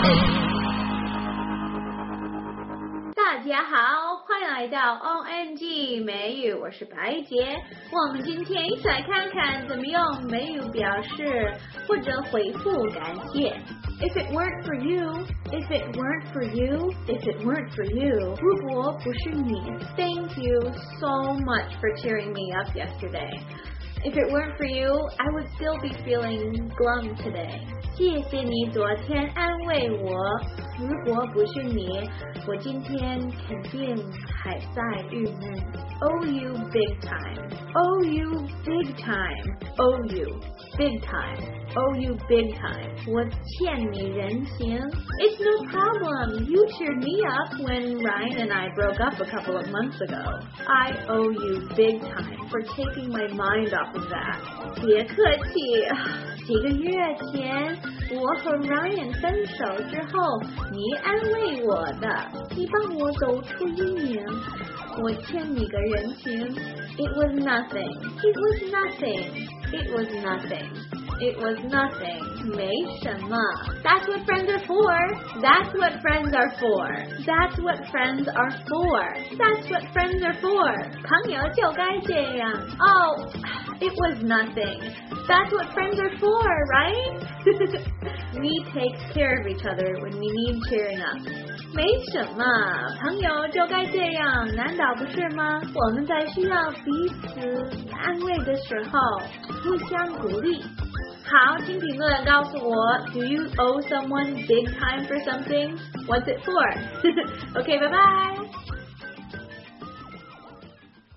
大家好，欢迎来到 OMG 美语，我是白洁。我们今天一起来看看怎么用美语表示或者回复感谢。If it weren't for you, if it weren't for you, if it weren't for you. 如果不是你 Thank you so much for cheering me up yesterday. If it weren't for you, I would still be feeling glum today. 谢谢你昨天安慰我，如果不是你，我今天肯定还在郁闷。Owe you big time. Owe you big time. Owe you big time. Owe you big time. 我欠你人情。It's no problem. You cheered me up when Ryan and I broke up a couple of months ago. I owe you big time for taking my mind off of that. 别客气，几个月前我和 Ryan 分手之后，你安慰我的，你帮我走出阴影。我欠你个人情。It was nothing. It was nothing. It was nothing. It was nothing. 没什么。That's what friends are for. That's what friends are for. That's what friends are for. That's what friends are for. 朋友就该这样。Oh, it was nothing. That's what friends are for, right? We take care of each other when we need cheering up. 没什么，朋友就该这样，难道不是吗？我们在需要彼此安慰的时候，互相鼓励。好，请评论告诉我 Do you owe someone big time for something? What's it for? Okay, bye bye.